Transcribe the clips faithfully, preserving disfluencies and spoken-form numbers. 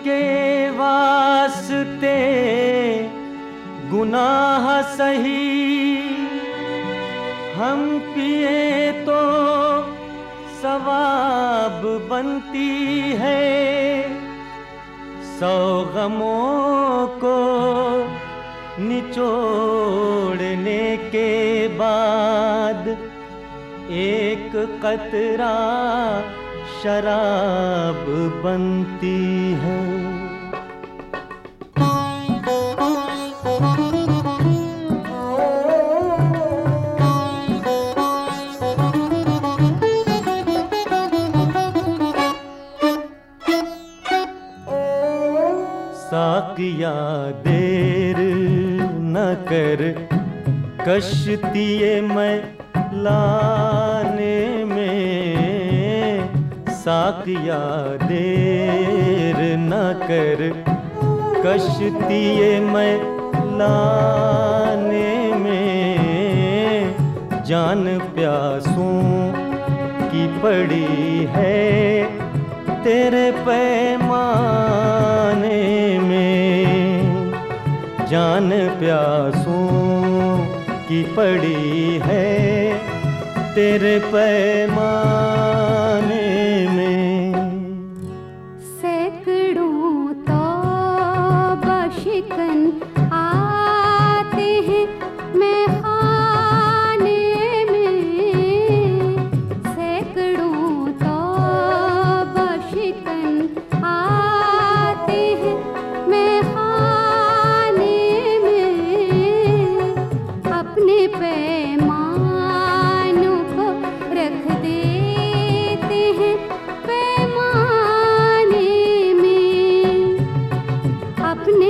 के वास्ते गुनाह सही, हम पिए तो सवाब बनती है। सौ गमों को निचोड़ने के बाद एक कतरा शराब बनती है। साकिया देर न कर कश्तिए मैं लाने में, साकिया देर न कर कश्तिए मैं लाने में। जान प्यासों की पड़ी है तेरे पैमाने में, जान प्यासों की पड़ी है तेरे पैमाने में। सैकड़ों तौबा शिकन आते हैं मैं खाने में, सैकड़ों तौबा शिकन आते हैं मैं खाने में। अपने पैमानों को रख देते हैं पैमाने में, अपने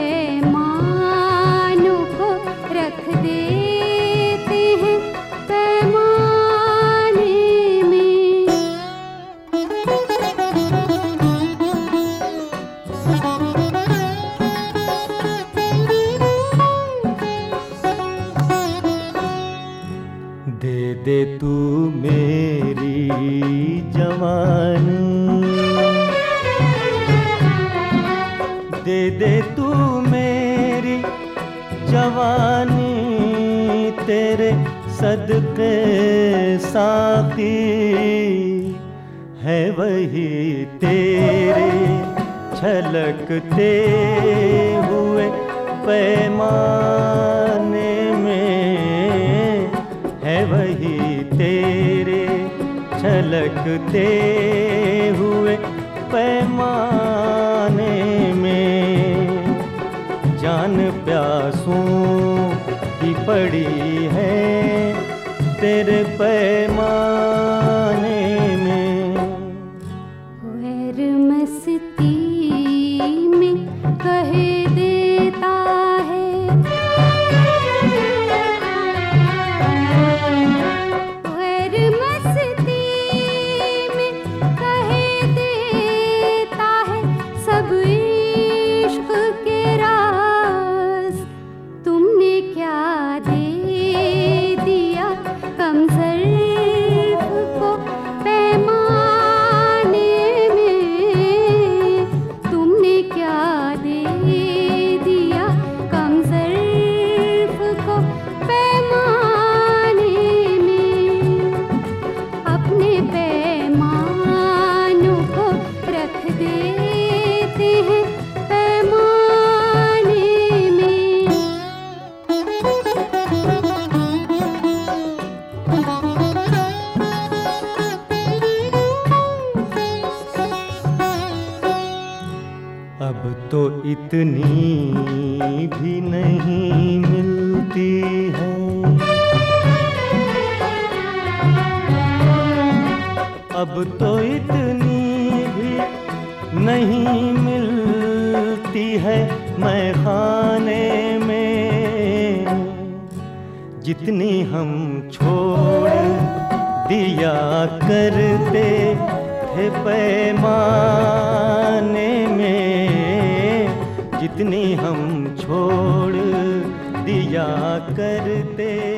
पैमानों को रख देते हैं पैमाने में। दे दे तू मेरी जवानी, दे दे तू मेरी जवानी, तेरे सदके साकी है वही तेरे छलकते हुए पैमाने में, है वही तेरे छलकते हुए पैमाने में। जान प्यासों की पड़ी है तेरे पैमाने में। गैर मस्ती में कह देता है, गैर मस्ती में कह देता है सब इश्क के राज। तुमने क्या दे दिया कम ज़र्फ़ को पैमाने में, तुमने क्या दे दिया कम ज़र्फ़ को पैमाने में। अपने पैमानों को रख देते हैं पैमाने में। अब तो इतनी भी नहीं मिलती है, अब तो इतनी भी नहीं मिलती है मैं खाने में, जितनी हम छोड़ दिया करते थे पैमाने में, जितनी हम छोड़ दिया करते